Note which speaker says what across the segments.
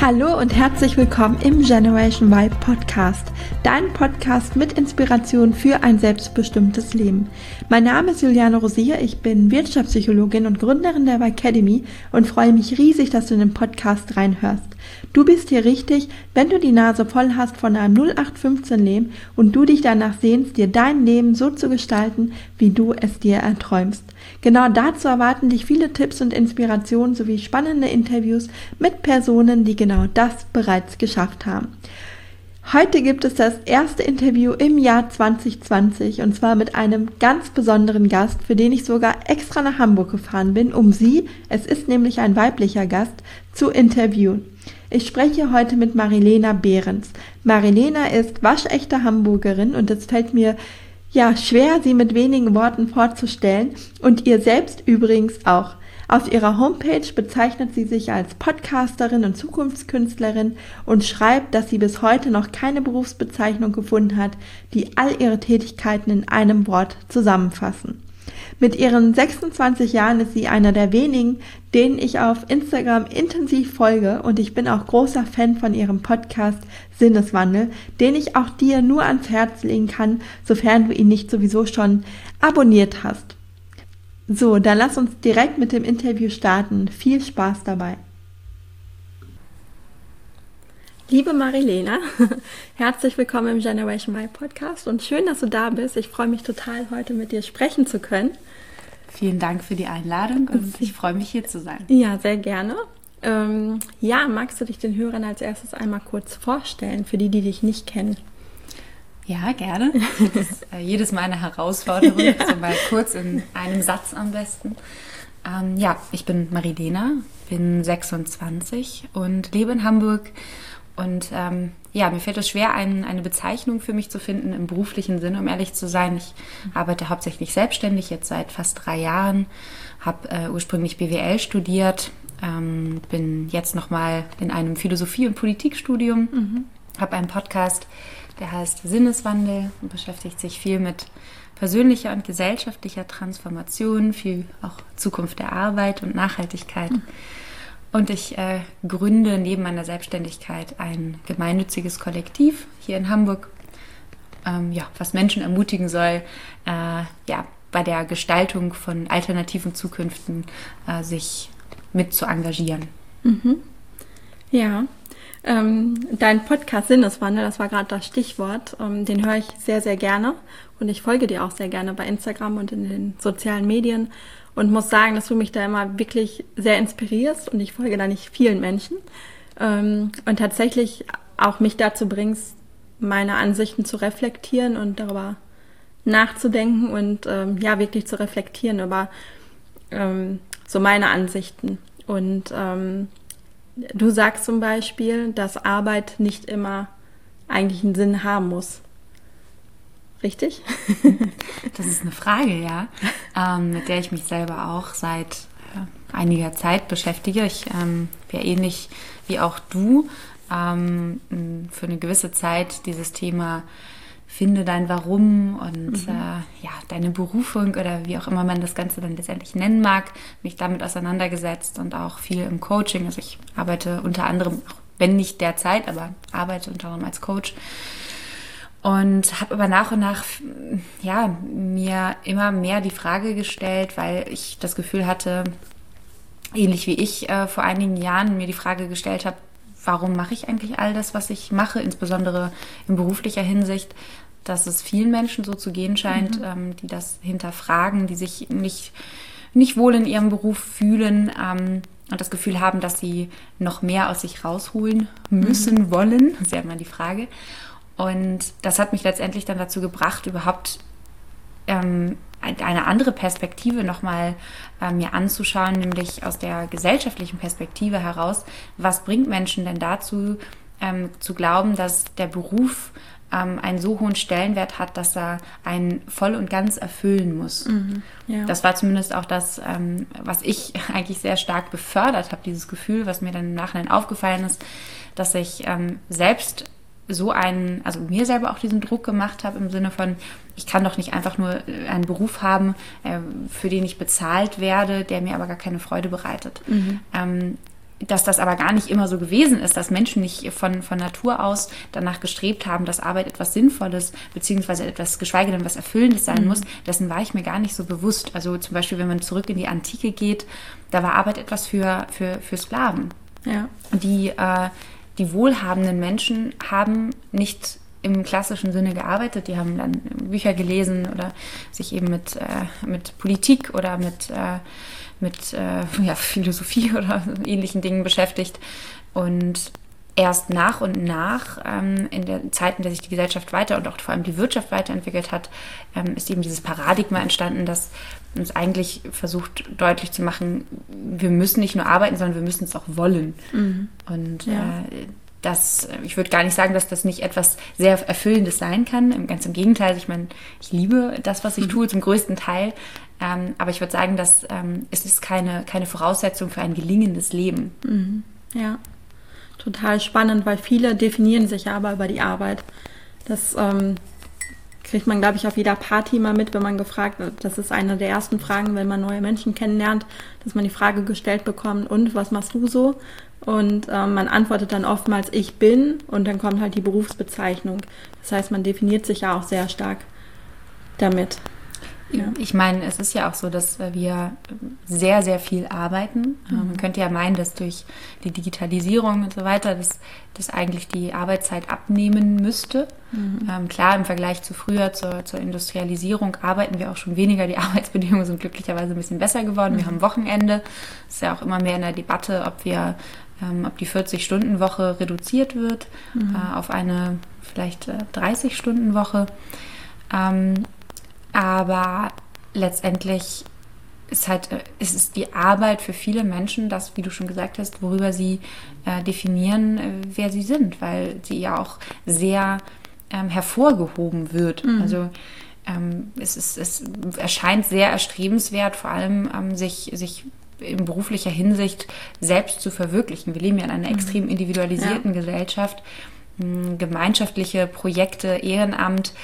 Speaker 1: Hallo und herzlich willkommen im Generation Y Podcast, dein Podcast mit Inspiration für ein selbstbestimmtes Leben. Mein Name ist Juliane Rosier, ich bin Wirtschaftspsychologin und Gründerin der Y Academy und freue mich riesig, dass du in den Podcast reinhörst. Du bist hier richtig, wenn du die Nase voll hast von einem 0815-Leben und du dich danach sehnst, dir dein Leben so zu gestalten, wie du es dir erträumst. Genau dazu erwarten dich viele Tipps und Inspirationen sowie spannende Interviews mit Personen, die genau das bereits geschafft haben. Heute gibt es das erste Interview im Jahr 2020 und zwar mit einem ganz besonderen Gast, für den ich sogar extra nach Hamburg gefahren bin, um sie, es ist nämlich ein weiblicher Gast, zu interviewen. Ich spreche heute mit Marilena Behrens. Marilena ist waschechte Hamburgerin und es fällt mir schwer, sie mit wenigen Worten vorzustellen und ihr selbst übrigens auch. Auf ihrer Homepage bezeichnet sie sich als Podcasterin und Zukunftskünstlerin und schreibt, dass sie bis heute noch keine Berufsbezeichnung gefunden hat, die all ihre Tätigkeiten in einem Wort zusammenfassen. Mit ihren 26 Jahren ist sie einer der wenigen, denen ich auf Instagram intensiv folge und ich bin auch großer Fan von ihrem Podcast Sinneswandel, den ich auch dir nur ans Herz legen kann, sofern du ihn nicht sowieso schon abonniert hast. So, dann lass uns direkt mit dem Interview starten. Viel Spaß dabei. Liebe Marilena, herzlich willkommen im Generation Y Podcast und schön, dass du da bist. Ich freue mich total, heute mit dir sprechen zu können.
Speaker 2: Vielen Dank für die Einladung und ich freue mich, hier zu sein.
Speaker 1: Ja, sehr gerne. Magst du dich den Hörern als erstes einmal kurz vorstellen, für die dich nicht kennen?
Speaker 2: Ja, gerne. Das ist jedes Mal eine Herausforderung, so mal kurz in einem Satz am besten. Ich bin Marilena, bin 26 und lebe in Hamburg. Und mir fällt es schwer, eine Bezeichnung für mich zu finden im beruflichen Sinne, um ehrlich zu sein. Ich arbeite hauptsächlich selbstständig, jetzt seit fast 3 Jahren, habe ursprünglich BWL studiert, bin jetzt nochmal in einem Philosophie- und Politikstudium, habe einen Podcast, der heißt Sinneswandel und beschäftigt sich viel mit persönlicher und gesellschaftlicher Transformation, viel auch Zukunft der Arbeit und Nachhaltigkeit. Und ich gründe neben meiner Selbstständigkeit ein gemeinnütziges Kollektiv hier in Hamburg, was Menschen ermutigen soll, bei der Gestaltung von alternativen Zukünften sich mit zu engagieren.
Speaker 1: Mhm. Ja, dein Podcast Sinneswandel, das war gerade das Stichwort, den höre ich sehr, sehr gerne und ich folge dir auch sehr gerne bei Instagram und in den sozialen Medien. Und muss sagen, dass du mich da immer wirklich sehr inspirierst und ich folge da nicht vielen Menschen und tatsächlich auch mich dazu bringst, meine Ansichten zu reflektieren und darüber nachzudenken und wirklich zu reflektieren über so meine Ansichten. Und du sagst zum Beispiel, dass Arbeit nicht immer eigentlich einen Sinn haben muss. Richtig?
Speaker 2: Das ist eine Frage, ja, mit der ich mich selber auch seit einiger Zeit beschäftige. Ich ähnlich wie auch du für eine gewisse Zeit dieses Thema finde dein Warum und deine Berufung oder wie auch immer man das Ganze dann letztendlich nennen mag, mich damit auseinandergesetzt und auch viel im Coaching. Also ich arbeite unter anderem, auch wenn nicht derzeit, aber arbeite unter anderem als Coach. Und habe aber nach und nach mir immer mehr die Frage gestellt, weil ich das Gefühl hatte, ähnlich wie ich vor einigen Jahren mir die Frage gestellt habe, warum mache ich eigentlich all das, was ich mache, insbesondere in beruflicher Hinsicht, dass es vielen Menschen so zu gehen scheint, die das hinterfragen, die sich nicht wohl in ihrem Beruf fühlen und das Gefühl haben, dass sie noch mehr aus sich rausholen müssen, wollen. Das ist ja immer die Frage. Und das hat mich letztendlich dann dazu gebracht, überhaupt eine andere Perspektive nochmal mir anzuschauen, nämlich aus der gesellschaftlichen Perspektive heraus. Was bringt Menschen denn dazu, zu glauben, dass der Beruf einen so hohen Stellenwert hat, dass er einen voll und ganz erfüllen muss? Ja. Das war zumindest auch das, was ich eigentlich sehr stark befördert habe, dieses Gefühl, was mir dann im Nachhinein aufgefallen ist, dass ich selbst mir selber auch diesen Druck gemacht habe im Sinne von, ich kann doch nicht einfach nur einen Beruf haben, für den ich bezahlt werde, der mir aber gar keine Freude bereitet. dass das aber gar nicht immer so gewesen ist, dass Menschen nicht von Natur aus danach gestrebt haben, dass Arbeit etwas Sinnvolles beziehungsweise etwas, geschweige denn was Erfüllendes sein muss, dessen war ich mir gar nicht so bewusst. Also zum Beispiel, wenn man zurück in die Antike geht, da war Arbeit etwas für Sklaven.
Speaker 1: Ja.
Speaker 2: Die wohlhabenden Menschen haben nicht im klassischen Sinne gearbeitet, die haben dann Bücher gelesen oder sich eben mit Politik oder mit Philosophie oder ähnlichen Dingen beschäftigt. Und erst nach und nach, in der Zeit, in der sich die Gesellschaft weiter und auch vor allem die Wirtschaft weiterentwickelt hat, ist eben dieses Paradigma entstanden, das uns eigentlich versucht deutlich zu machen, wir müssen nicht nur arbeiten, sondern wir müssen es auch wollen. Und ich würde gar nicht sagen, dass das nicht etwas sehr Erfüllendes sein kann. Ganz im Gegenteil, ich meine, ich liebe das, was ich tue, zum größten Teil. Aber ich würde sagen, dass es ist keine Voraussetzung für ein gelingendes Leben.
Speaker 1: Ja, total spannend, weil viele definieren sich ja aber über die Arbeit. Das kriegt man, glaube ich, auf jeder Party mal mit, wenn man gefragt wird. Das ist eine der ersten Fragen, wenn man neue Menschen kennenlernt, dass man die Frage gestellt bekommt, und was machst du so? Und man antwortet dann oftmals, ich bin, und dann kommt halt die Berufsbezeichnung. Das heißt, man definiert sich ja auch sehr stark damit. Ja.
Speaker 2: Ich meine, es ist ja auch so, dass wir sehr, sehr viel arbeiten. Man könnte ja meinen, dass durch die Digitalisierung und so weiter, dass eigentlich die Arbeitszeit abnehmen müsste. Klar, im Vergleich zu früher, zur Industrialisierung, arbeiten wir auch schon weniger. Die Arbeitsbedingungen sind glücklicherweise ein bisschen besser geworden. Wir haben Wochenende. Es ist ja auch immer mehr in der Debatte, ob die 40-Stunden-Woche reduziert wird auf eine vielleicht 30-Stunden-Woche. Aber letztendlich ist es die Arbeit für viele Menschen, das, wie du schon gesagt hast, worüber sie definieren, wer sie sind, weil sie ja auch sehr hervorgehoben wird. Also es erscheint sehr erstrebenswert, vor allem sich in beruflicher Hinsicht selbst zu verwirklichen. Wir leben ja in einer extrem individualisierten Gesellschaft. Gemeinschaftliche Projekte, Ehrenamt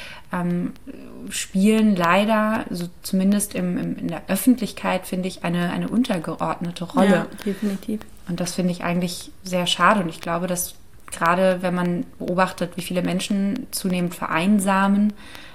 Speaker 2: spielen leider, so zumindest in der Öffentlichkeit, finde ich, eine untergeordnete Rolle.
Speaker 1: Ja, definitiv.
Speaker 2: Und das finde ich eigentlich sehr schade. Und ich glaube, dass gerade wenn man beobachtet, wie viele Menschen zunehmend vereinsamen,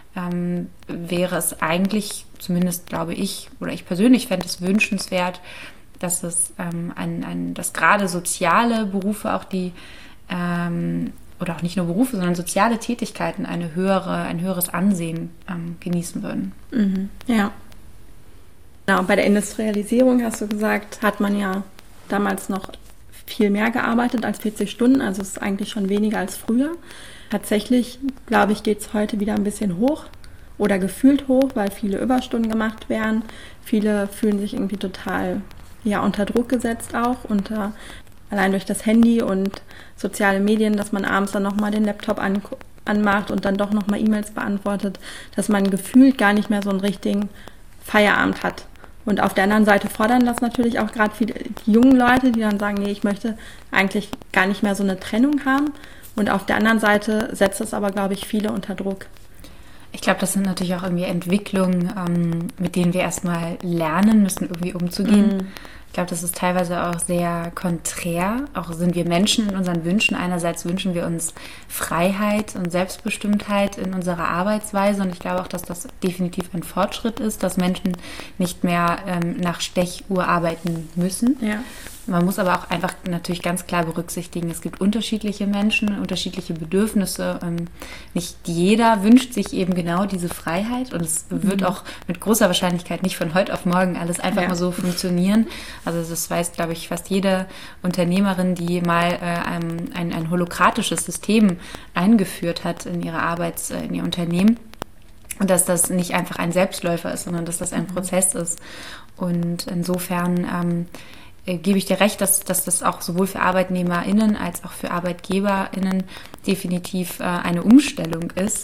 Speaker 2: wäre es eigentlich, zumindest glaube ich, oder ich persönlich fände es wünschenswert, dass es dass gerade soziale Berufe auch oder auch nicht nur Berufe, sondern soziale Tätigkeiten ein höheres Ansehen genießen würden.
Speaker 1: Ja. Genau, bei der Industrialisierung, hast du gesagt, hat man ja damals noch viel mehr gearbeitet als 40 Stunden, also es ist eigentlich schon weniger als früher. Tatsächlich, glaube ich, geht es heute wieder ein bisschen hoch oder gefühlt hoch, weil viele Überstunden gemacht werden. Viele fühlen sich irgendwie total unter Druck gesetzt auch, allein durch das Handy und soziale Medien, dass man abends dann nochmal den Laptop anmacht und dann doch nochmal E-Mails beantwortet, dass man gefühlt gar nicht mehr so einen richtigen Feierabend hat. Und auf der anderen Seite fordern das natürlich auch gerade viele die jungen Leute, die dann sagen, nee, ich möchte eigentlich gar nicht mehr so eine Trennung haben. Und auf der anderen Seite setzt es aber, glaube ich, viele unter Druck.
Speaker 2: Ich glaube, das sind natürlich auch irgendwie Entwicklungen, mit denen wir erstmal lernen müssen, irgendwie umzugehen. Ich glaube, das ist teilweise auch sehr konträr. Auch sind wir Menschen in unseren Wünschen. Einerseits wünschen wir uns Freiheit und Selbstbestimmtheit in unserer Arbeitsweise. Und ich glaube auch, dass das definitiv ein Fortschritt ist, dass Menschen nicht mehr nach Stechuhr arbeiten müssen. Ja. Man muss aber auch einfach natürlich ganz klar berücksichtigen, es gibt unterschiedliche Menschen, unterschiedliche Bedürfnisse. Nicht jeder wünscht sich eben genau diese Freiheit und es wird auch mit großer Wahrscheinlichkeit nicht von heute auf morgen alles einfach mal so funktionieren. Also das weiß, glaube ich, fast jede Unternehmerin, die mal ein holokratisches System eingeführt hat in ihr Unternehmen. Und dass das nicht einfach ein Selbstläufer ist, sondern dass das ein Prozess ist. Und insofern gebe ich dir recht, dass das auch sowohl für ArbeitnehmerInnen als auch für ArbeitgeberInnen definitiv eine Umstellung ist.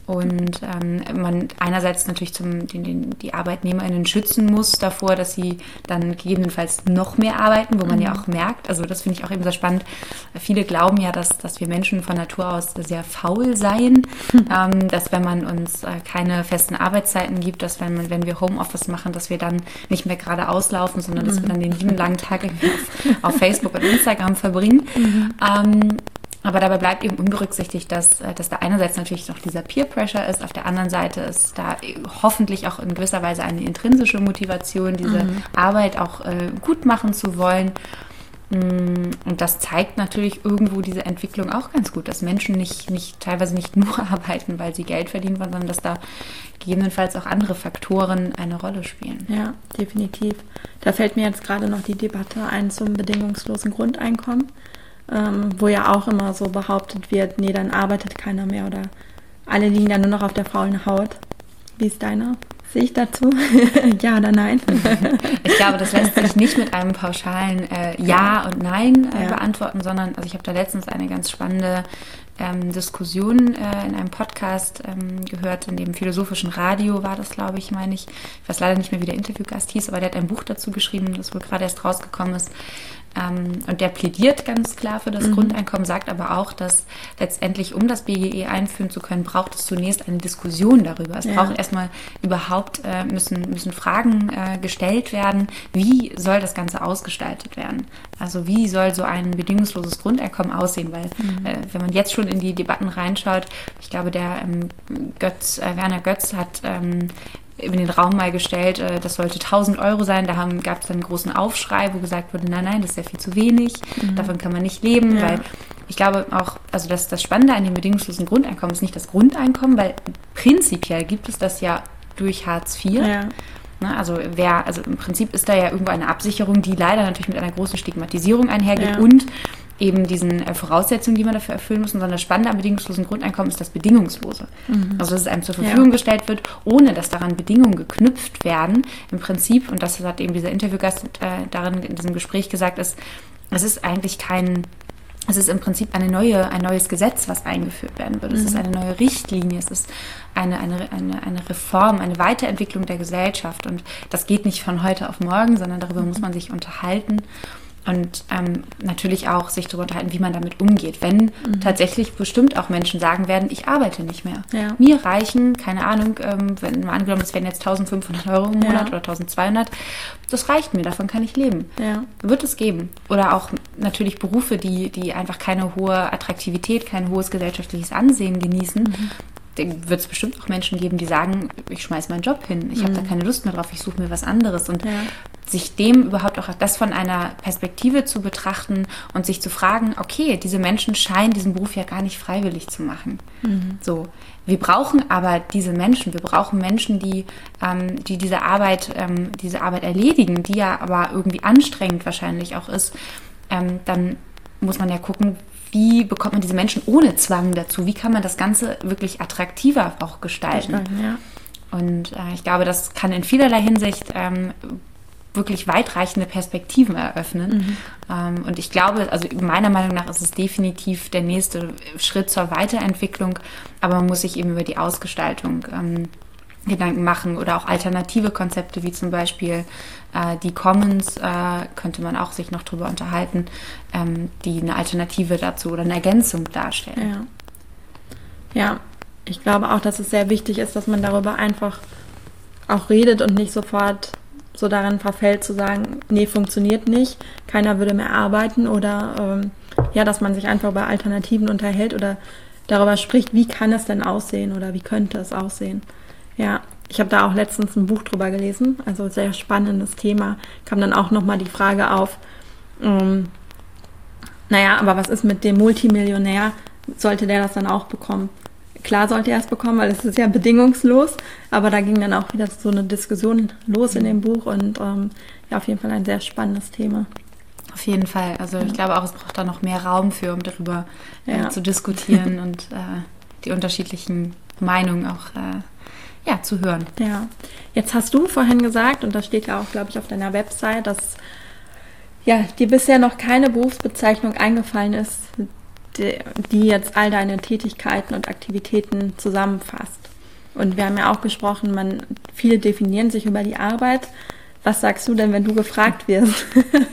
Speaker 2: und man einerseits natürlich die ArbeitnehmerInnen schützen muss davor, dass sie dann gegebenenfalls noch mehr arbeiten, wo man ja auch merkt, also das finde ich auch eben sehr spannend, viele glauben ja, dass wir Menschen von Natur aus sehr faul seien, dass wenn man uns keine festen Arbeitszeiten gibt, dass wenn wir Homeoffice machen, dass wir dann nicht mehr gerade auslaufen, sondern dass wir dann den lieben langen Tag irgendwie auf Facebook und Instagram verbringen. Aber dabei bleibt eben unberücksichtigt, dass da einerseits natürlich noch dieser Peer-Pressure ist, auf der anderen Seite ist da hoffentlich auch in gewisser Weise eine intrinsische Motivation, diese Arbeit auch gut machen zu wollen. Und das zeigt natürlich irgendwo diese Entwicklung auch ganz gut, dass Menschen teilweise nicht nur arbeiten, weil sie Geld verdienen wollen, sondern dass da gegebenenfalls auch andere Faktoren eine Rolle spielen.
Speaker 1: Ja, definitiv. Da fällt mir jetzt gerade noch die Debatte ein zum bedingungslosen Grundeinkommen. Wo ja auch immer so behauptet wird, nee, dann arbeitet keiner mehr oder alle liegen dann nur noch auf der faulen Haut. Wie ist deine Sicht dazu? Ja oder nein?
Speaker 2: Ich glaube, das lässt sich nicht mit einem pauschalen Ja und Nein beantworten, sondern also ich habe da letztens eine ganz spannende Diskussion in einem Podcast gehört, in dem Philosophischen Radio war das, glaube ich, meine ich. Ich weiß leider nicht mehr, wie der Interviewgast hieß, aber der hat ein Buch dazu geschrieben, das wohl gerade erst rausgekommen ist. Und der plädiert ganz klar für das Grundeinkommen, sagt aber auch, dass letztendlich, um das BGE einführen zu können, braucht es zunächst eine Diskussion darüber. Es braucht erstmal überhaupt, müssen Fragen gestellt werden, wie soll das Ganze ausgestaltet werden? Also wie soll so ein bedingungsloses Grundeinkommen aussehen? Weil wenn man jetzt schon in die Debatten reinschaut, ich glaube, der Werner Götz hat in den Raum mal gestellt, das sollte 1.000 Euro sein. Da gab es dann einen großen Aufschrei, wo gesagt wurde, nein, das ist ja viel zu wenig, davon kann man nicht leben, weil ich glaube auch, also das Spannende an dem bedingungslosen Grundeinkommen ist nicht das Grundeinkommen, weil prinzipiell gibt es das ja durch Hartz IV. Ja. Also im Prinzip ist da ja irgendwo eine Absicherung, die leider natürlich mit einer großen Stigmatisierung einhergeht und eben diesen Voraussetzungen, die man dafür erfüllen muss, sondern das Spannende am bedingungslosen Grundeinkommen ist das Bedingungslose. Also dass es einem zur Verfügung gestellt wird, ohne dass daran Bedingungen geknüpft werden. Im Prinzip, und das hat eben dieser Interviewgast darin in diesem Gespräch gesagt, es ist im Prinzip ein neues Gesetz, was eingeführt werden wird. Es ist eine neue Richtlinie, es ist eine Reform, eine Weiterentwicklung der Gesellschaft. Und das geht nicht von heute auf morgen, sondern darüber muss man sich unterhalten. Und natürlich auch sich darüber unterhalten, wie man damit umgeht. Wenn tatsächlich bestimmt auch Menschen sagen werden, ich arbeite nicht mehr. Ja. Mir reichen, keine Ahnung, wenn mal angenommen, es werden jetzt 1.500 Euro im Monat oder 1.200, das reicht mir, davon kann ich leben. Ja. Wird es geben. Oder auch natürlich Berufe, die einfach keine hohe Attraktivität, kein hohes gesellschaftliches Ansehen genießen. Wird es bestimmt auch Menschen geben, die sagen, ich schmeiße meinen Job hin, ich habe da keine Lust mehr drauf, ich suche mir was anderes. Und sich dem überhaupt auch das von einer Perspektive zu betrachten und sich zu fragen, okay, diese Menschen scheinen diesen Beruf ja gar nicht freiwillig zu machen. So, wir brauchen aber diese Menschen, wir brauchen Menschen, die diese Arbeit erledigen, die ja aber irgendwie anstrengend wahrscheinlich auch ist. Dann muss man ja gucken, wie bekommt man diese Menschen ohne Zwang dazu? Wie kann man das Ganze wirklich attraktiver auch gestalten? Und ich glaube, das kann in vielerlei Hinsicht wirklich weitreichende Perspektiven eröffnen. Und ich glaube, also meiner Meinung nach ist es definitiv der nächste Schritt zur Weiterentwicklung, aber man muss sich eben über die Ausgestaltung Gedanken machen oder auch alternative Konzepte wie zum Beispiel die Commons, könnte man auch sich noch drüber unterhalten, die eine Alternative dazu oder eine Ergänzung darstellen.
Speaker 1: Ja, ich glaube auch, dass es sehr wichtig ist, dass man darüber einfach auch redet und nicht sofort so daran verfällt zu sagen, nee, funktioniert nicht, keiner würde mehr arbeiten oder dass man sich einfach über Alternativen unterhält oder darüber spricht, wie kann es denn aussehen oder wie könnte es aussehen. Ja, ich habe da auch letztens ein Buch drüber gelesen, also sehr spannendes Thema. Kam dann auch nochmal die Frage auf, aber was ist mit dem Multimillionär? Sollte der das dann auch bekommen? Klar sollte er es bekommen, weil es ist ja bedingungslos, aber da ging dann auch wieder so eine Diskussion los in dem Buch und auf jeden Fall ein sehr spannendes Thema.
Speaker 2: Auf jeden Fall, also ich glaube auch, es braucht da noch mehr Raum für, um darüber zu diskutieren und die unterschiedlichen Meinungen auch zu hören.
Speaker 1: Ja, jetzt hast du vorhin gesagt, und das steht ja auch, glaube ich, auf deiner Website, dass dir bisher noch keine Berufsbezeichnung eingefallen ist, die jetzt all deine Tätigkeiten und Aktivitäten zusammenfasst. Und wir haben ja auch gesprochen, viele definieren sich über die Arbeit. Was sagst du denn, wenn du gefragt wirst?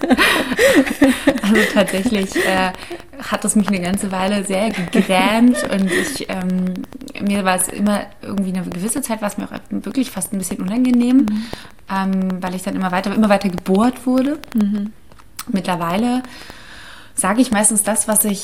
Speaker 2: Also tatsächlich hat es mich eine ganze Weile sehr gegrämt und mir war es immer irgendwie eine gewisse Zeit, war es mir auch wirklich fast ein bisschen unangenehm, weil ich dann immer weiter gebohrt wurde. Mittlerweile sage ich meistens das, was ich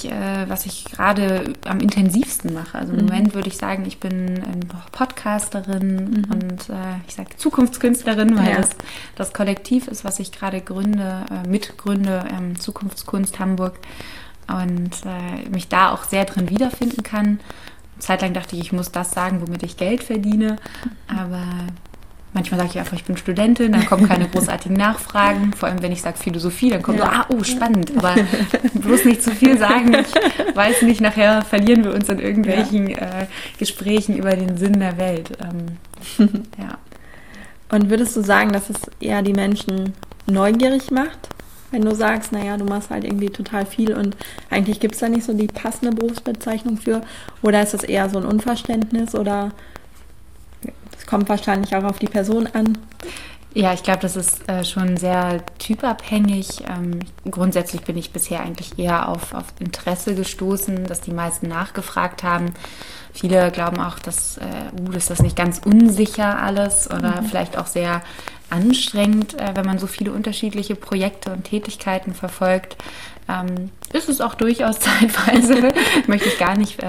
Speaker 2: gerade am intensivsten mache. Also im Moment würde ich sagen, ich bin Podcasterin und ich sage Zukunftskünstlerin, weil das Kollektiv ist, was ich gerade mitgründe, Zukunftskunst Hamburg, und mich da auch sehr drin wiederfinden kann. Eine Zeit lang dachte ich muss das sagen, womit ich Geld verdiene, aber manchmal sage ich einfach, ich bin Studentin, dann kommen keine großartigen Nachfragen. Vor allem, wenn ich sage Philosophie, dann kommt spannend. Aber bloß nicht zu viel sagen. Ich weiß nicht, nachher verlieren wir uns in irgendwelchen Gesprächen über den Sinn der Welt. Ja.
Speaker 1: Und würdest du sagen, dass es eher die Menschen neugierig macht? Wenn du sagst, naja, du machst halt irgendwie total viel und eigentlich gibt es da nicht so die passende Berufsbezeichnung für? Oder ist das eher so ein Unverständnis oder... Es kommt wahrscheinlich auch auf die Person an.
Speaker 2: Ja, ich glaube, das ist schon sehr typabhängig. Grundsätzlich bin ich bisher eigentlich eher auf Interesse gestoßen, dass die meisten nachgefragt haben. Viele glauben auch, dass ist das nicht ganz unsicher alles oder vielleicht auch sehr anstrengend, wenn man so viele unterschiedliche Projekte und Tätigkeiten verfolgt. Ist es auch durchaus zeitweise, möchte ich gar nicht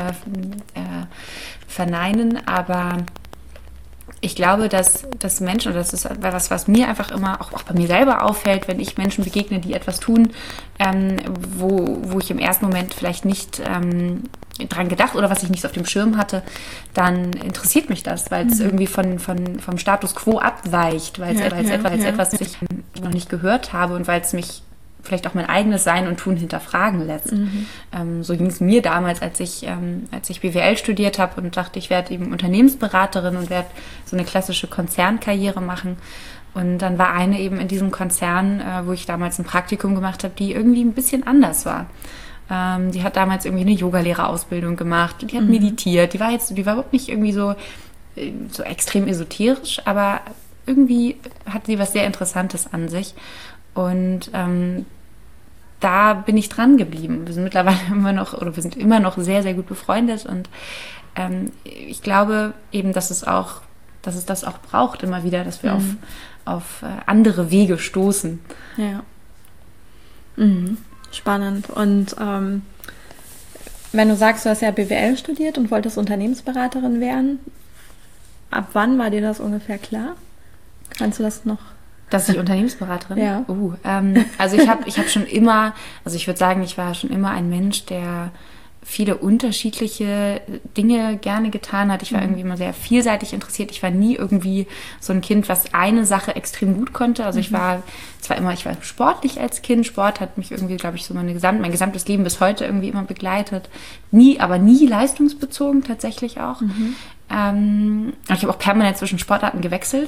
Speaker 2: verneinen, aber ich glaube, dass Menschen, und das ist was mir einfach immer auch bei mir selber auffällt, wenn ich Menschen begegne, die etwas tun, wo ich im ersten Moment vielleicht nicht dran gedacht oder was ich nicht so auf dem Schirm hatte, dann interessiert mich das, weil es irgendwie vom Status quo abweicht, weil es etwas, was ich noch nicht gehört habe und weil es mich vielleicht auch mein eigenes Sein und Tun hinterfragen lässt. So ging es mir damals, als ich BWL studiert habe und dachte, ich werde eben Unternehmensberaterin und werde so eine klassische Konzernkarriere machen. Und dann war eine eben in diesem Konzern, wo ich damals ein Praktikum gemacht habe, die irgendwie ein bisschen anders war. Die hat damals irgendwie eine Yogalehrerausbildung gemacht, die hat meditiert, die war überhaupt nicht irgendwie so extrem esoterisch, aber irgendwie hat sie was sehr Interessantes an sich. Und da bin ich dran geblieben. Wir sind mittlerweile immer noch sehr, sehr gut befreundet. Und ich glaube eben, dass es das auch braucht immer wieder, dass wir auf andere Wege stoßen.
Speaker 1: Ja. Spannend. Und wenn du sagst, du hast ja BWL studiert und wolltest Unternehmensberaterin werden, ab wann war dir das ungefähr klar? Kannst du das noch?
Speaker 2: Dass ich Unternehmensberaterin?
Speaker 1: Ja.
Speaker 2: Also ich habe schon immer, ich würde sagen, ich war schon immer ein Mensch, der viele unterschiedliche Dinge gerne getan hat. Ich war irgendwie immer sehr vielseitig interessiert. Ich war nie irgendwie so ein Kind, was eine Sache extrem gut konnte. Also ich war sportlich als Kind. Sport hat mich irgendwie, glaube ich, so mein gesamtes Leben bis heute irgendwie immer begleitet. Aber nie leistungsbezogen tatsächlich auch. Ich habe auch permanent zwischen Sportarten gewechselt.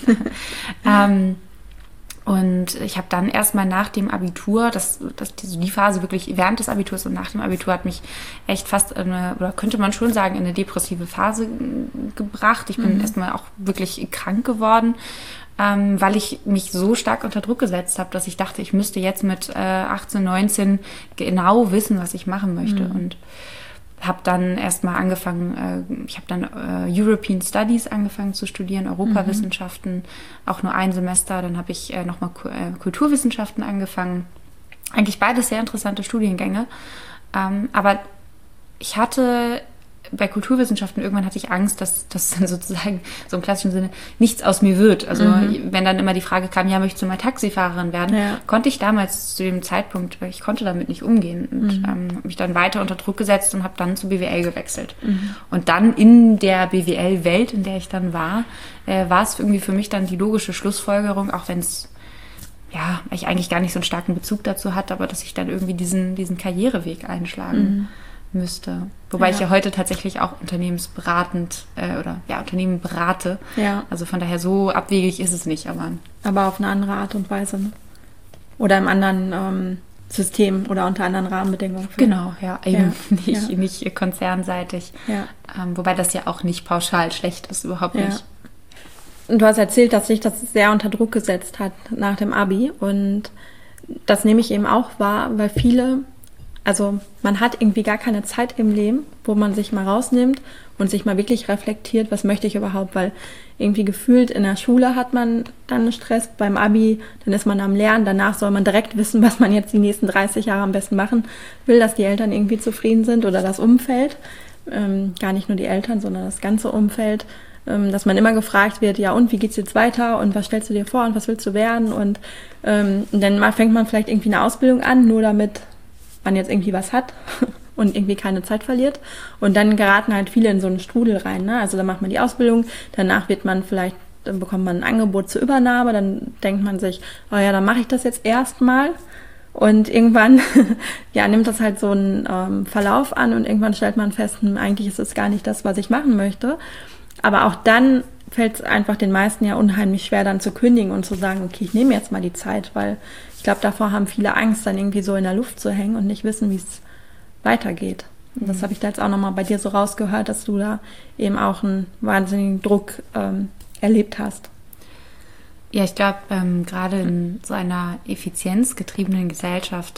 Speaker 2: Und ich habe dann erstmal nach dem Abitur, die Phase wirklich während des Abiturs und nach dem Abitur hat mich echt fast oder könnte man schon sagen, in eine depressive Phase gebracht. Ich bin erstmal auch wirklich krank geworden, weil ich mich so stark unter Druck gesetzt habe, dass ich dachte, ich müsste jetzt mit 18, 19 genau wissen, was ich machen möchte. Und habe dann erstmal angefangen, ich habe dann European Studies angefangen zu studieren, Europawissenschaften, auch nur ein Semester. Dann habe ich nochmal Kulturwissenschaften angefangen. Eigentlich beides sehr interessante Studiengänge. Aber ich hatte bei Kulturwissenschaften irgendwann hatte ich Angst, dass das dann sozusagen so im klassischen Sinne nichts aus mir wird. Also wenn dann immer die Frage kam, ja, möchtest du mal Taxifahrerin werden, konnte ich damals zu dem Zeitpunkt, ich konnte damit nicht umgehen und habe mich dann weiter unter Druck gesetzt und habe dann zu BWL gewechselt. Und dann in der BWL-Welt, in der ich dann war es irgendwie für mich dann die logische Schlussfolgerung, auch wenn es ich eigentlich gar nicht so einen starken Bezug dazu hatte, aber dass ich dann irgendwie diesen Karriereweg einschlagen müsste. Wobei ich ja heute tatsächlich auch unternehmensberatend Unternehmen berate. Ja. Also von daher so abwegig ist es nicht. Aber
Speaker 1: auf eine andere Art und Weise. Ne? Oder im anderen System oder unter anderen Rahmenbedingungen.
Speaker 2: Genau, ja, eben
Speaker 1: Ja.
Speaker 2: nicht konzernseitig.
Speaker 1: Ja.
Speaker 2: Wobei das ja auch nicht pauschal schlecht ist, überhaupt
Speaker 1: Ja.
Speaker 2: nicht.
Speaker 1: Und du hast erzählt, dass sich das sehr unter Druck gesetzt hat nach dem Abi. Und das nehme ich eben auch wahr, weil also man hat irgendwie gar keine Zeit im Leben, wo man sich mal rausnimmt und sich mal wirklich reflektiert, was möchte ich überhaupt, weil irgendwie gefühlt in der Schule hat man dann Stress, beim Abi, dann ist man am Lernen, danach soll man direkt wissen, was man jetzt die nächsten 30 Jahre am besten machen will, dass die Eltern irgendwie zufrieden sind oder das Umfeld, gar nicht nur die Eltern, sondern das ganze Umfeld, dass man immer gefragt wird, ja und, wie geht's jetzt weiter und was stellst du dir vor und was willst du werden und dann fängt man vielleicht irgendwie eine Ausbildung an, nur damit man jetzt irgendwie was hat und irgendwie keine Zeit verliert. Und dann geraten halt viele in so einen Strudel rein. Ne? Also dann macht man die Ausbildung, danach dann bekommt man ein Angebot zur Übernahme, dann denkt man sich, oh ja, dann mache ich das jetzt erstmal. Und irgendwann nimmt das halt so einen Verlauf an und irgendwann stellt man fest, eigentlich ist es gar nicht das, was ich machen möchte. Aber auch dann fällt es einfach den meisten ja unheimlich schwer, dann zu kündigen und zu sagen, okay, ich nehme jetzt mal die Zeit, weil ich glaube, davor haben viele Angst, dann irgendwie so in der Luft zu hängen und nicht wissen, wie es weitergeht. Und das habe ich da jetzt auch nochmal bei dir so rausgehört, dass du da eben auch einen wahnsinnigen Druck erlebt hast.
Speaker 2: Ja, ich glaube, gerade in so einer effizienzgetriebenen Gesellschaft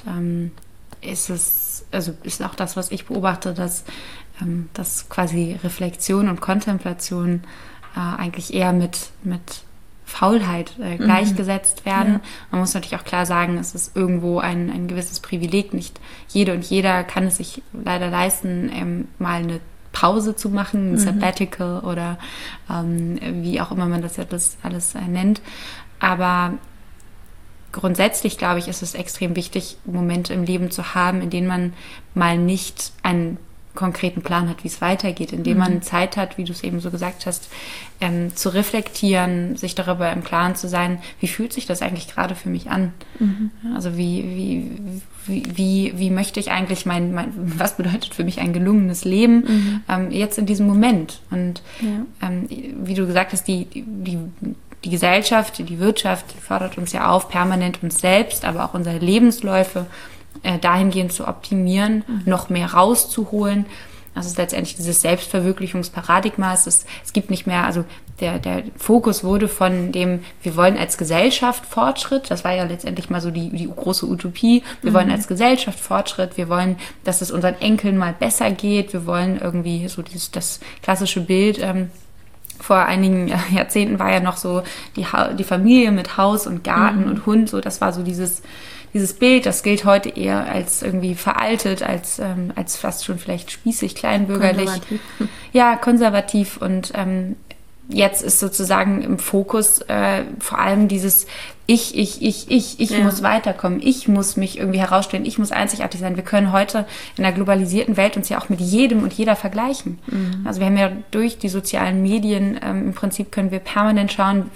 Speaker 2: ist auch das, was ich beobachte, dass quasi Reflexion und Kontemplation eigentlich eher mit Faulheit gleichgesetzt werden. Ja. Man muss natürlich auch klar sagen, es ist irgendwo ein gewisses Privileg. Nicht jede und jeder kann es sich leider leisten, mal eine Pause zu machen, ein Sabbatical oder wie auch immer man das alles nennt. Aber grundsätzlich, glaube ich, ist es extrem wichtig, Momente im Leben zu haben, in denen man mal nicht einen konkreten Plan hat, wie es weitergeht, indem man Zeit hat, wie du es eben so gesagt hast, zu reflektieren, sich darüber im Klaren zu sein, wie fühlt sich das eigentlich gerade für mich an? Also wie möchte ich eigentlich was bedeutet für mich ein gelungenes Leben jetzt in diesem Moment? Und wie du gesagt hast, die Gesellschaft, die Wirtschaft, die fordert uns ja auf, permanent uns selbst, aber auch unsere Lebensläufe dahingehend zu optimieren, noch mehr rauszuholen. Das ist letztendlich dieses Selbstverwirklichungsparadigma. Es gibt nicht mehr, also der Fokus wurde von dem, wir wollen als Gesellschaft Fortschritt, das war ja letztendlich mal so die große Utopie, wir wollen als Gesellschaft Fortschritt, wir wollen, dass es unseren Enkeln mal besser geht, wir wollen irgendwie so das klassische Bild, vor einigen Jahrzehnten war ja noch so die Familie mit Haus und Garten und Hund, so das war so dieses Bild, das gilt heute eher als irgendwie veraltet, als fast schon vielleicht spießig, kleinbürgerlich.
Speaker 1: Konservativ.
Speaker 2: Ja, konservativ und jetzt ist sozusagen im Fokus vor allem dieses Ich muss weiterkommen, ich muss mich irgendwie herausstellen, ich muss einzigartig sein. Wir können heute in der globalisierten Welt uns ja auch mit jedem und jeder vergleichen. Also wir haben ja durch die sozialen Medien im Prinzip können wir permanent schauen,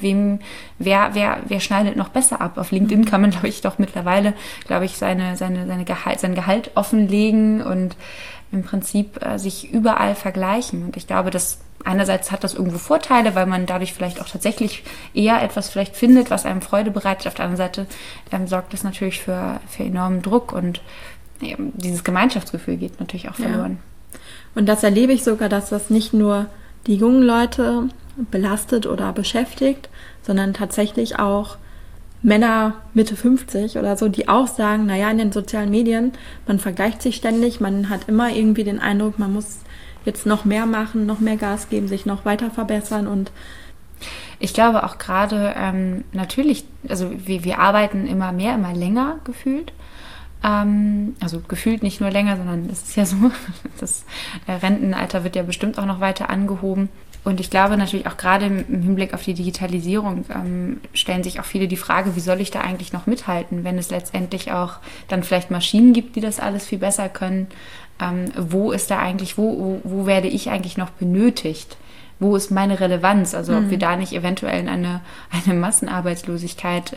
Speaker 2: wer schneidet noch besser ab. Auf LinkedIn kann man, glaube ich, doch mittlerweile, sein Gehalt offenlegen und im Prinzip sich überall vergleichen. Und ich glaube, dass einerseits hat das irgendwo Vorteile, weil man dadurch vielleicht auch tatsächlich eher etwas vielleicht findet, was einem Freude bereitet. Auf der anderen Seite sorgt das natürlich für enormen Druck und dieses Gemeinschaftsgefühl geht natürlich auch verloren.
Speaker 1: Ja. Und das erlebe ich sogar, dass das nicht nur die jungen Leute belastet oder beschäftigt, sondern tatsächlich auch Männer Mitte 50 oder so, die auch sagen, naja, in den sozialen Medien, man vergleicht sich ständig, man hat immer irgendwie den Eindruck, man muss jetzt noch mehr machen, noch mehr Gas geben, sich noch weiter verbessern und
Speaker 2: ich glaube auch gerade natürlich, also wir arbeiten immer mehr, immer länger gefühlt. Also gefühlt nicht nur länger, sondern es ist ja so, das Rentenalter wird ja bestimmt auch noch weiter angehoben. Und ich glaube natürlich auch gerade im Hinblick auf die Digitalisierung stellen sich auch viele die Frage, wie soll ich da eigentlich noch mithalten, wenn es letztendlich auch dann vielleicht Maschinen gibt, die das alles viel besser können. Wo ist da eigentlich, wo werde ich eigentlich noch benötigt? Wo ist meine Relevanz? Also ob wir da nicht eventuell in eine Massenarbeitslosigkeit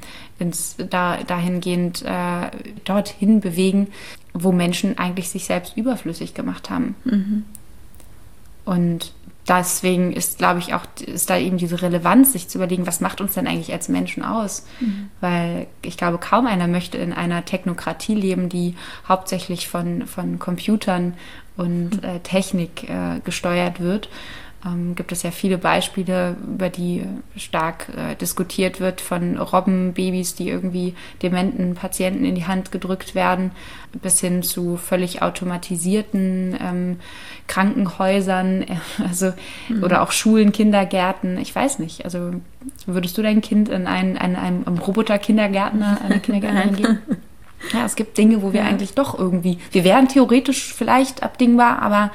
Speaker 2: dahingehend dorthin bewegen, wo Menschen eigentlich sich selbst überflüssig gemacht haben. Und deswegen ist, glaube ich, auch ist da eben diese Relevanz, sich zu überlegen, was macht uns denn eigentlich als Menschen aus? Weil ich glaube, kaum einer möchte in einer Technokratie leben, die hauptsächlich von Computern und Technik gesteuert wird. Gibt es ja viele Beispiele, über die stark diskutiert wird, von Robbenbabys, die irgendwie dementen Patienten in die Hand gedrückt werden, bis hin zu völlig automatisierten Krankenhäusern, oder auch Schulen, Kindergärten. Ich weiß nicht, also würdest du dein Kind in einem Roboter-Kindergärtner, eine Kindergärtnerin geben? Ja, es gibt Dinge, wo wir eigentlich doch irgendwie, wir wären theoretisch vielleicht abdingbar, aber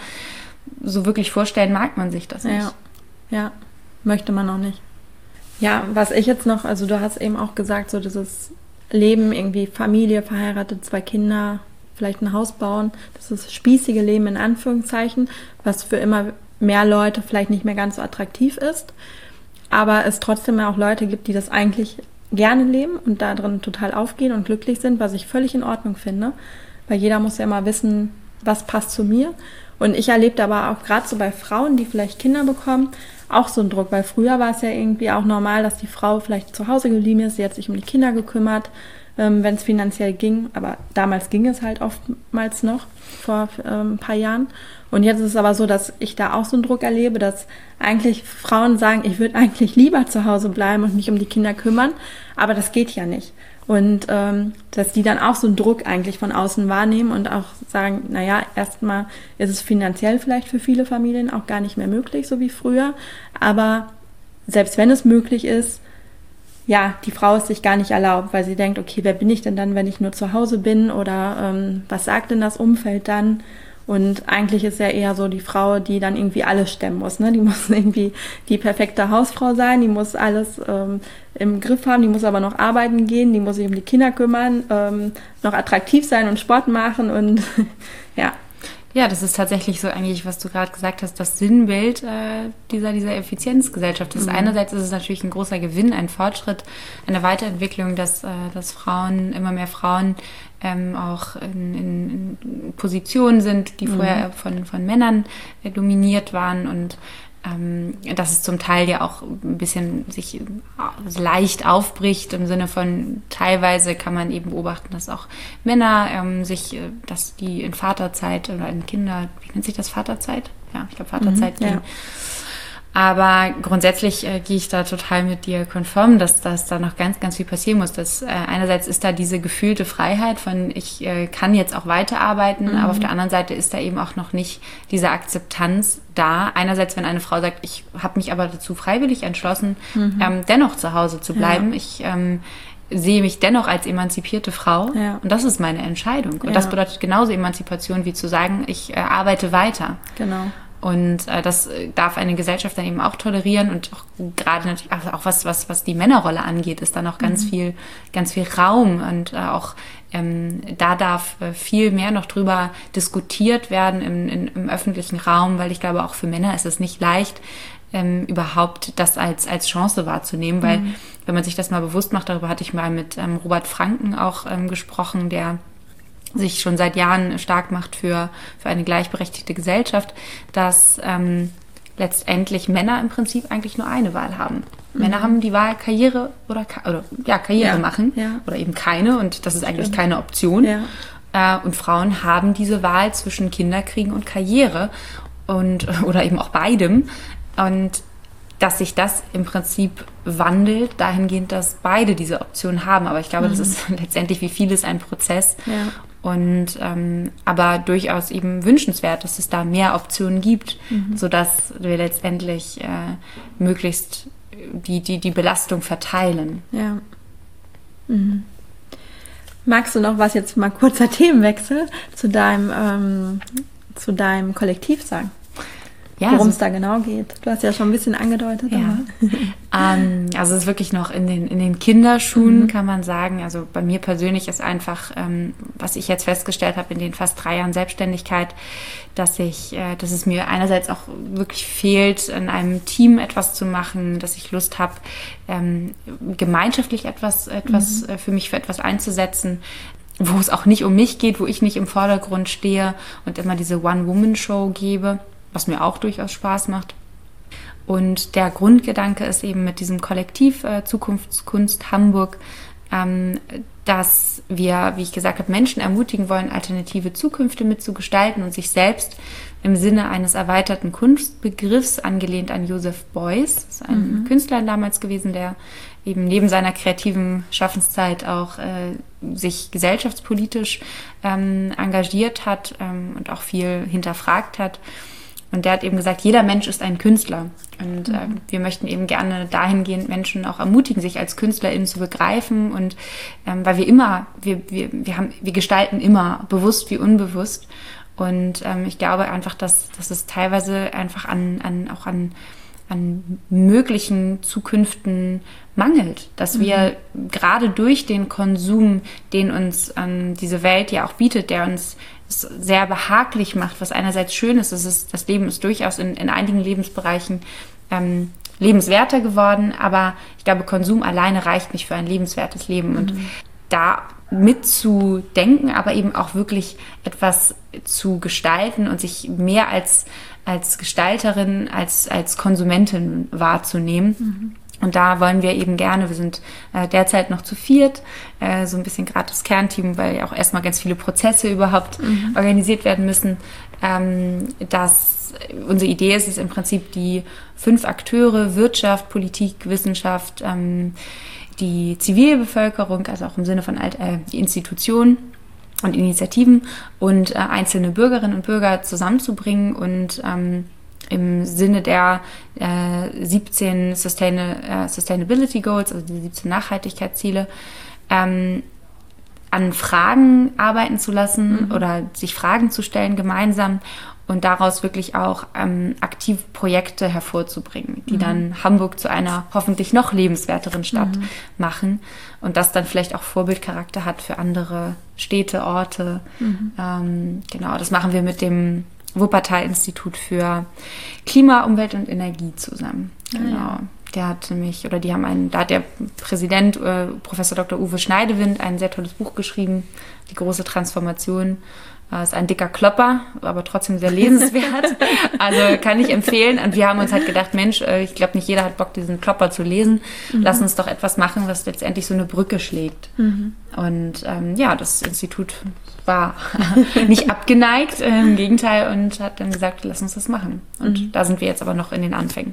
Speaker 2: so wirklich vorstellen mag man sich das nicht.
Speaker 1: Ja, möchte man auch nicht. Ja, was ich jetzt noch, also du hast eben auch gesagt, so dieses Leben, irgendwie Familie, verheiratet, 2 Kinder, vielleicht ein Haus bauen, das ist spießige Leben in Anführungszeichen, was für immer mehr Leute vielleicht nicht mehr ganz so attraktiv ist, aber es trotzdem auch Leute gibt, die das eigentlich gerne leben und da drin total aufgehen und glücklich sind, was ich völlig in Ordnung finde, weil jeder muss ja immer wissen, was passt zu mir. Und ich erlebe aber auch gerade so bei Frauen, die vielleicht Kinder bekommen, auch so einen Druck, weil früher war es ja irgendwie auch normal, dass die Frau vielleicht zu Hause geblieben ist, sie hat sich um die Kinder gekümmert, wenn es finanziell ging, aber damals ging es halt oftmals noch, vor ein paar Jahren. Und jetzt ist es aber so, dass ich da auch so einen Druck erlebe, dass eigentlich Frauen sagen, ich würde eigentlich lieber zu Hause bleiben und mich um die Kinder kümmern, aber das geht ja nicht. Und dass die dann auch so einen Druck eigentlich von außen wahrnehmen und auch sagen, naja, erstmal ist es finanziell vielleicht für viele Familien auch gar nicht mehr möglich, so wie früher. Aber selbst wenn es möglich ist, ja, die Frau ist sich gar nicht erlaubt, weil sie denkt, okay, wer bin ich denn dann, wenn ich nur zu Hause bin? Oder was sagt denn das Umfeld dann? Und eigentlich ist ja eher so die Frau, die dann irgendwie alles stemmen muss. Ne? Die muss irgendwie die perfekte Hausfrau sein, die muss alles im Griff haben, die muss aber noch arbeiten gehen, die muss sich um die Kinder kümmern, noch attraktiv sein und Sport machen und ja.
Speaker 2: Ja, das ist tatsächlich so eigentlich, was du gerade gesagt hast, das Sinnbild dieser Effizienzgesellschaft. Einerseits ist es natürlich ein großer Gewinn, ein Fortschritt, eine Weiterentwicklung, dass Frauen, immer mehr Frauen auch in Positionen sind, die vorher von Männern dominiert waren und dass es zum Teil ja auch ein bisschen sich leicht aufbricht, im Sinne von teilweise kann man eben beobachten, dass auch Männer dass die in Vaterzeit oder in wie nennt sich das, Vaterzeit? Ja, ich glaube Vaterzeit gehen. Ja. Aber grundsätzlich gehe ich da total mit dir konform, dass da noch ganz, ganz viel passieren muss. Einerseits ist da diese gefühlte Freiheit von, ich kann jetzt auch weiterarbeiten, aber auf der anderen Seite ist da eben auch noch nicht diese Akzeptanz da. Einerseits, wenn eine Frau sagt, ich habe mich aber dazu freiwillig entschlossen, dennoch zu Hause zu bleiben. Ja. Ich sehe mich dennoch als emanzipierte Frau und das ist meine Entscheidung. Und das bedeutet genauso Emanzipation, wie zu sagen, ich arbeite weiter.
Speaker 1: Genau.
Speaker 2: Und das darf eine Gesellschaft dann eben auch tolerieren und auch gerade natürlich auch was die Männerrolle angeht, ist da noch ganz viel Raum und auch da darf viel mehr noch drüber diskutiert werden im öffentlichen Raum, weil ich glaube, auch für Männer ist es nicht leicht, überhaupt das als Chance wahrzunehmen, weil wenn man sich das mal bewusst macht, darüber hatte ich mal mit Robert Franken auch gesprochen, der sich schon seit Jahren stark macht für eine gleichberechtigte Gesellschaft, dass letztendlich Männer im Prinzip eigentlich nur eine Wahl haben. Männer haben die Wahl, Karriere machen oder eben keine und das ist eigentlich keine Option. Ja. Und Frauen haben diese Wahl zwischen Kinderkriegen und Karriere oder eben auch beidem. Und dass sich das im Prinzip wandelt, dahingehend, dass beide diese Option haben. Aber ich glaube, das ist letztendlich wie vieles ein Prozess. Ja. Und aber durchaus eben wünschenswert, dass es da mehr Optionen gibt, sodass wir letztendlich möglichst die Belastung verteilen.
Speaker 1: Ja. Magst du noch was, jetzt mal kurzer Themenwechsel, zu deinem Kollektiv sagen? Ja, worum es da genau geht. Du hast ja schon ein bisschen angedeutet.
Speaker 2: Ja. Also es ist wirklich noch in den Kinderschuhen, kann man sagen. Also bei mir persönlich ist einfach, was ich jetzt festgestellt habe in den fast 3 Jahren Selbstständigkeit, dass es mir einerseits auch wirklich fehlt, in einem Team etwas zu machen, dass ich Lust habe, gemeinschaftlich etwas für mich für etwas einzusetzen, wo es auch nicht um mich geht, wo ich nicht im Vordergrund stehe und immer diese One-Woman-Show gebe, was mir auch durchaus Spaß macht. Und der Grundgedanke ist eben mit diesem Kollektiv Zukunftskunst Hamburg, dass wir, wie ich gesagt habe, Menschen ermutigen wollen, alternative Zukünfte mitzugestalten und sich selbst im Sinne eines erweiterten Kunstbegriffs, angelehnt an Joseph Beuys, das ist ein Künstler damals gewesen, der eben neben seiner kreativen Schaffenszeit auch sich gesellschaftspolitisch engagiert hat und auch viel hinterfragt hat. Und der hat eben gesagt, jeder Mensch ist ein Künstler. Und wir möchten eben gerne dahingehend Menschen auch ermutigen, sich als KünstlerInnen zu begreifen. Und weil wir gestalten immer, bewusst wie unbewusst. Und ich glaube einfach, dass es teilweise einfach an möglichen Zukünften mangelt, dass wir gerade durch den Konsum, den uns diese Welt ja auch bietet, der uns sehr behaglich macht, was einerseits schön ist, das Leben ist durchaus in einigen Lebensbereichen lebenswerter geworden, aber ich glaube, Konsum alleine reicht nicht für ein lebenswertes Leben. Und da mitzudenken, aber eben auch wirklich etwas zu gestalten und sich mehr als Gestalterin, als Konsumentin wahrzunehmen. Und da wollen wir eben gerne, wir sind derzeit noch zu viert, so ein bisschen gerade das Kernteam, weil ja auch erstmal ganz viele Prozesse überhaupt organisiert werden müssen. Unsere Idee ist es im Prinzip, die 5 Akteure, Wirtschaft, Politik, Wissenschaft, die Zivilbevölkerung, also auch im Sinne von die Institutionen und Initiativen und einzelne Bürgerinnen und Bürger zusammenzubringen und im Sinne der 17 Sustainability Goals, also die 17 Nachhaltigkeitsziele, an Fragen arbeiten zu lassen oder sich Fragen zu stellen gemeinsam und daraus wirklich auch aktiv Projekte hervorzubringen, die dann Hamburg zu einer hoffentlich noch lebenswerteren Stadt machen und das dann vielleicht auch Vorbildcharakter hat für andere Städte, Orte. Genau, das machen wir mit dem Wuppertal-Institut für Klima, Umwelt und Energie zusammen. Genau. Der hat da hat der Präsident, Professor Dr. Uwe Schneidewind, ein sehr tolles Buch geschrieben, Die große Transformation. Ist ein dicker Klopper, aber trotzdem sehr lesenswert. Also kann ich empfehlen. Und wir haben uns halt gedacht, Mensch, ich glaube, nicht jeder hat Bock, diesen Klopper zu lesen. Lass uns doch etwas machen, was letztendlich so eine Brücke schlägt. Und das Institut war nicht abgeneigt, im Gegenteil, und hat dann gesagt, lass uns das machen. Und da sind wir jetzt aber noch in den Anfängen.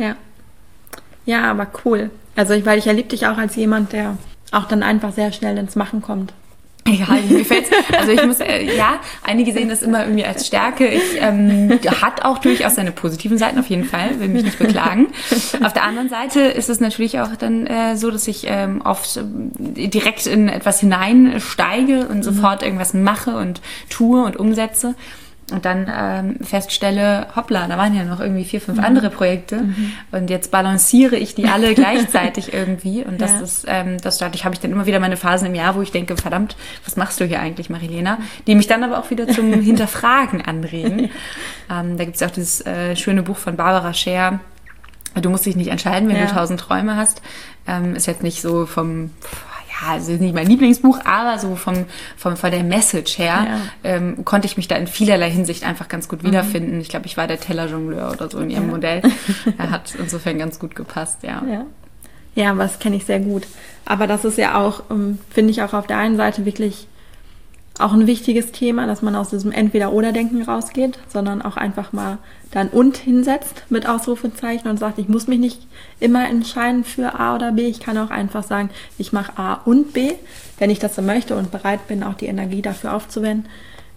Speaker 1: Ja, aber cool. Also weil ich erlebe dich auch als jemand, der auch dann einfach sehr schnell ins Machen kommt.
Speaker 2: Ja, mir fällt's. Also ich muss, einige sehen das immer irgendwie als Stärke. Hat auch durchaus seine positiven Seiten auf jeden Fall, will mich nicht beklagen. Auf der anderen Seite ist es natürlich auch dann so, dass ich oft direkt in etwas hineinsteige und sofort irgendwas mache und tue und umsetze. Und dann feststelle, hoppla, da waren ja noch irgendwie 4, 5 andere Projekte und jetzt balanciere ich die alle gleichzeitig irgendwie und dadurch habe ich dann immer wieder meine Phasen im Jahr, wo ich denke, verdammt, was machst du hier eigentlich, Marilena? Die mich dann aber auch wieder zum Hinterfragen anregen. Da gibt es auch dieses schöne Buch von Barbara Scher, Du musst dich nicht entscheiden, wenn du 1000 Träume hast. Ist jetzt nicht so es ist nicht mein Lieblingsbuch, aber so von der Message her konnte ich mich da in vielerlei Hinsicht einfach ganz gut wiederfinden. Ich glaube, ich war der Tellerjongleur oder so in ihrem Modell. Er hat insofern ganz gut gepasst,
Speaker 1: Ja, aber das kenne ich sehr gut. Aber das ist ja auch, finde ich auch auf der einen Seite wirklich auch ein wichtiges Thema, dass man aus diesem Entweder-Oder-Denken rausgeht, sondern auch einfach mal dann und hinsetzt mit Ausrufezeichen und sagt, ich muss mich nicht immer entscheiden für A oder B. Ich kann auch einfach sagen, ich mache A und B, wenn ich das so möchte und bereit bin, auch die Energie dafür aufzuwenden.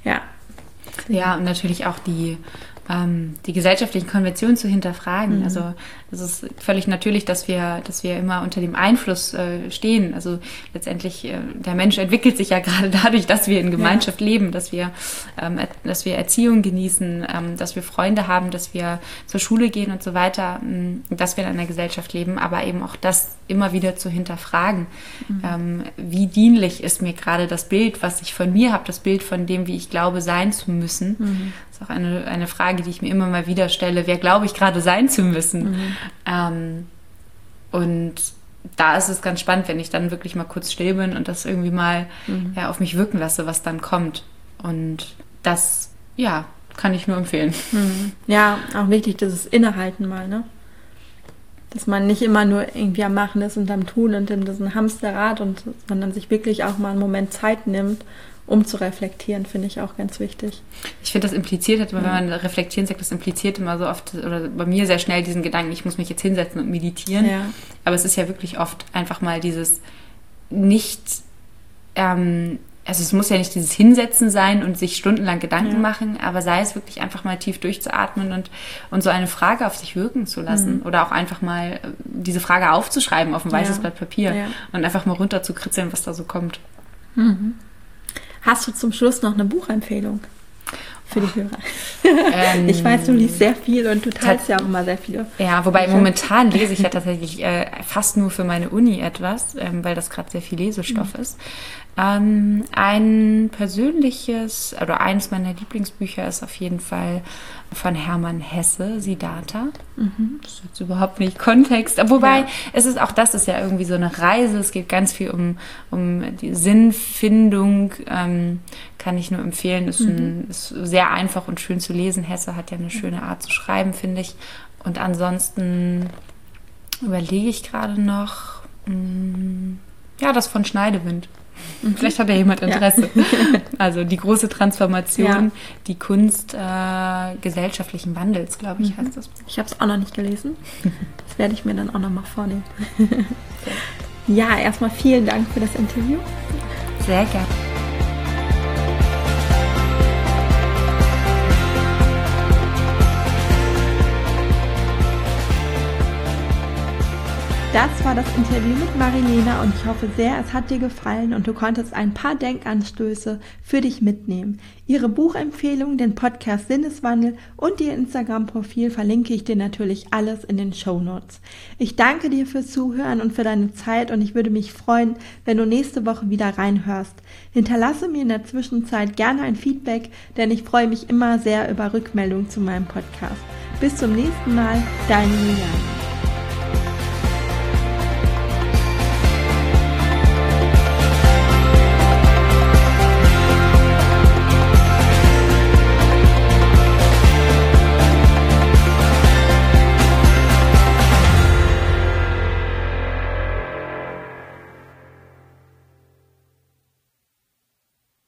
Speaker 2: Ja, und natürlich auch die gesellschaftlichen Konventionen zu hinterfragen. Also es ist völlig natürlich, dass wir immer unter dem Einfluss stehen. Also letztendlich, der Mensch entwickelt sich ja gerade dadurch, dass wir in Gemeinschaft leben, dass wir Erziehung genießen, dass wir Freunde haben, dass wir zur Schule gehen und so weiter, dass wir in einer Gesellschaft leben, aber eben auch das immer wieder zu hinterfragen. Wie dienlich ist mir gerade das Bild, was ich von mir habe, das Bild von dem, wie ich glaube, sein zu müssen. Das ist auch eine Frage, die ich mir immer mal wieder stelle. Wer glaube ich gerade sein zu müssen? Und da ist es ganz spannend, wenn ich dann wirklich mal kurz still bin und das irgendwie mal auf mich wirken lasse, was dann kommt. Und das, kann ich nur empfehlen.
Speaker 1: Ja, auch wichtig, dieses Innehalten mal, ne? Dass man nicht immer nur irgendwie am Machen ist und am Tun und in diesem Hamsterrad, sondern sich wirklich auch mal einen Moment Zeit nimmt, um zu reflektieren, finde ich auch ganz wichtig.
Speaker 2: Ich finde, das impliziert hat, wenn man reflektieren sagt, das impliziert immer so oft, oder bei mir sehr schnell diesen Gedanken, ich muss mich jetzt hinsetzen und meditieren. Ja. Aber es ist ja wirklich oft einfach mal dieses nicht, also es muss ja nicht dieses Hinsetzen sein und sich stundenlang Gedanken machen, aber sei es wirklich einfach mal tief durchzuatmen und so eine Frage auf sich wirken zu lassen oder auch einfach mal diese Frage aufzuschreiben auf ein weißes Blatt Papier und einfach mal runter zu kritzeln, was da so kommt.
Speaker 1: Hast du zum Schluss noch eine Buchempfehlung für die Hörer? Ich weiß, du liest sehr viel und du teilst ja auch immer sehr viele.
Speaker 2: Ja, wobei momentan lese ich ja tatsächlich fast nur für meine Uni etwas, weil das gerade sehr viel Lesestoff ist. Ein persönliches, oder eines meiner Lieblingsbücher ist auf jeden Fall von Hermann Hesse, Siddhartha. Das ist jetzt überhaupt nicht Kontext. Wobei, es ist auch das ist ja irgendwie so eine Reise. Es geht ganz viel um die Sinnfindung. Kann ich nur empfehlen. Ist sehr einfach und schön zu lesen. Hesse hat ja eine schöne Art zu schreiben, finde ich. Und ansonsten überlege ich gerade noch, das von Schneidewind. Vielleicht hat ja jemand Interesse. Ja. Also die große Transformation, die Kunst gesellschaftlichen Wandels, glaube ich, heißt das Buch.
Speaker 1: Ich habe es auch noch nicht gelesen. Das werde ich mir dann auch noch mal vornehmen. Ja, erstmal vielen Dank für das Interview.
Speaker 2: Sehr gerne.
Speaker 1: Das war das Interview mit Marilena und ich hoffe sehr, es hat dir gefallen und du konntest ein paar Denkanstöße für dich mitnehmen. Ihre Buchempfehlung, den Podcast Sinneswandel und ihr Instagram-Profil verlinke ich dir natürlich alles in den Shownotes. Ich danke dir fürs Zuhören und für deine Zeit und ich würde mich freuen, wenn du nächste Woche wieder reinhörst. Hinterlasse mir in der Zwischenzeit gerne ein Feedback, denn ich freue mich immer sehr über Rückmeldungen zu meinem Podcast. Bis zum nächsten Mal, deine Juliane.